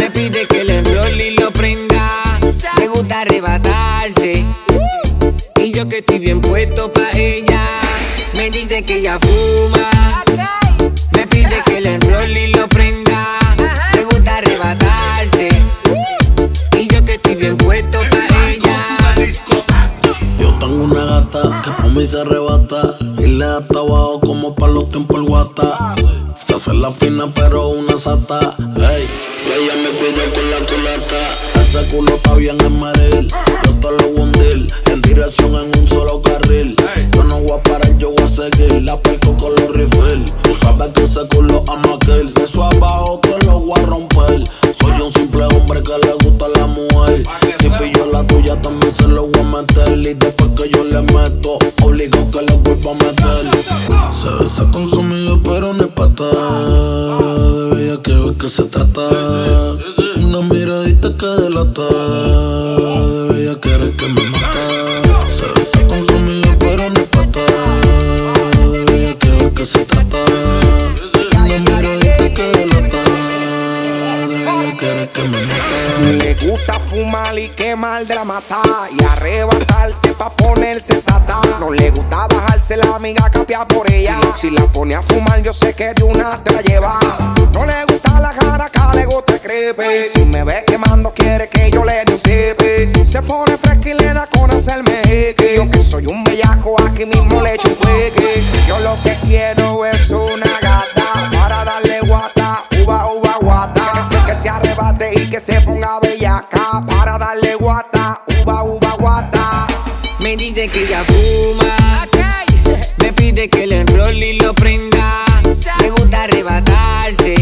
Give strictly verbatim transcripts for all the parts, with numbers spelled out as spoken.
Me pide que le enrolle y lo prenda. Le gusta arrebatarse. Y yo que estoy bien puesto pa' ella. Me dice que ella fuma. Me pide que le enrolle y lo prenda. Le gusta arrebatarse. Y yo que estoy bien puesto pa' ella. Yo tengo una gata que fuma y se arrebata. Y le da hasta abajo como pa' los tiempos el guata. Se hace la fina pero una sata. Hey, y ella me cuida con la culata. Ese culo está bien en Madrid. Yo te lo voy a hundir en dirección en un solo carril. Yo no voy a parar, yo voy a seguir. La pico con los refill. Tú sabes que ese culo ama aquel. De eso abajo te lo voy a romper. Soy un simple hombre que le gusta a la mujer. Si pillo la tuya también se lo voy a meter. Y después que yo le meto, obligo que le vuelva a meter. Se besa con su amigo pero no es pata. De bella que ve que se trata. Una miradita que delata. De bella que eres que me mata. Se besa con su amigo pero no es pata. De bella que ve que se trata. Una miradita que delata. De bella que eres que me mata. Le gusta fumar y quemar de la mata. Y arrebatarse pa' ponerse sata. No le gusta bajarse la amiga, cambiar por ella. Si la pone a fumar yo sé que de una te la lleva. No le gusta la jaraca, le gusta el creepy. Si me ve quemando quiere que yo le dé un sipi. Se pone fresca y le da con hacerme hickey. Yo que soy un bellaco aquí mismo le echo un quickie. Yo lo que quiero es una gata para darle guata, uva, uva, guata. Que se arrebate y que se ponga bellaca para darle guata, uva, uva, guata. Me dice que ella fuma. Me pide que le enrolle y lo prenda. Le gusta arrebatarse.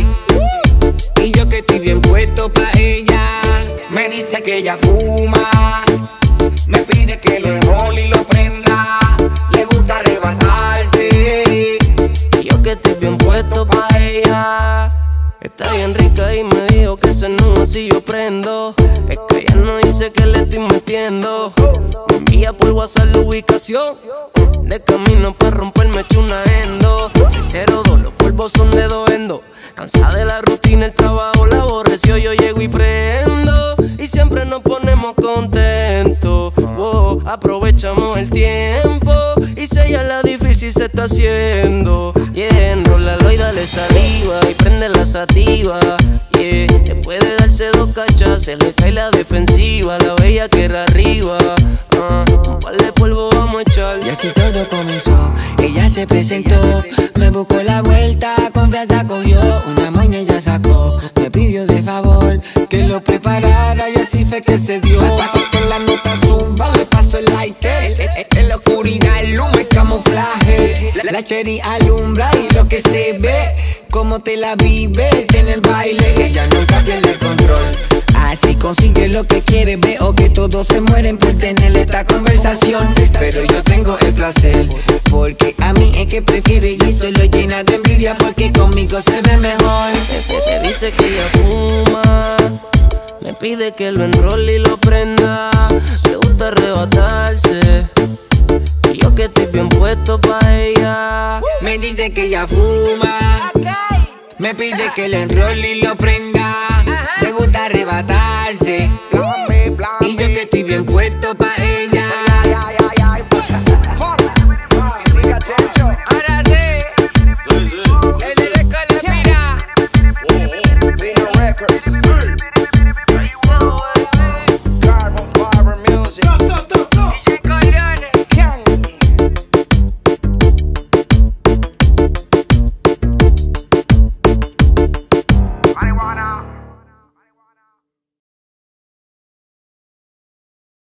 Y yo que estoy bien puesto pa' ella. Me dice que ella fuma. Me pide que le enrolle y lo prenda. Le gusta arrebatarse. Y yo que estoy bien puesto pa' ella. Está bien rica y me dijo que se no así yo prendo. Es que ella no dice que le estoy metiendo. Me envía por WhatsApp la ubicación. De camino pa' romperme eché una endo. seis cero dos, los polvos son de dos endo. Cansada de la rutina, el trabajo la aborreció. Yo llego y prendo. Y siempre nos ponemos contentos. Wow, aprovechamos el tiempo. Y si ella la difícil se está haciendo. Yeah, enrólalo y dale saliva. Y prende la sativa. Yeah, después de darse dos cachas se le cae la defensiva. La bella que era arriba. Uh, un par de polvo vamos a echar. Y así todo comenzó, ella se presentó. Me buscó la vuelta, confianza cogió. Una moña ella sacó, me pidió de favor que lo preparara y así fue que se dio. Con la nota zumba le paso el lighter. En la oscuridad el humo es camuflaje. La cherry alumbra y lo que se ve, como te la vives en el baile. Ella nunca pierde el control. Así consigue lo que quiere, veo que todos se mueren por tener esta conversación. Pero yo tengo el placer, porque a mí es que prefiere y solo llena de envidia porque conmigo se ve mejor. Me dice que ella fuma, me pide que lo enrolle y lo prenda. Le gusta arrebatarse, y yo que estoy bien puesto pa' ella. Me dice que ella fuma, me pide que lo enrolle y lo prenda. Le gusta arrebatarse.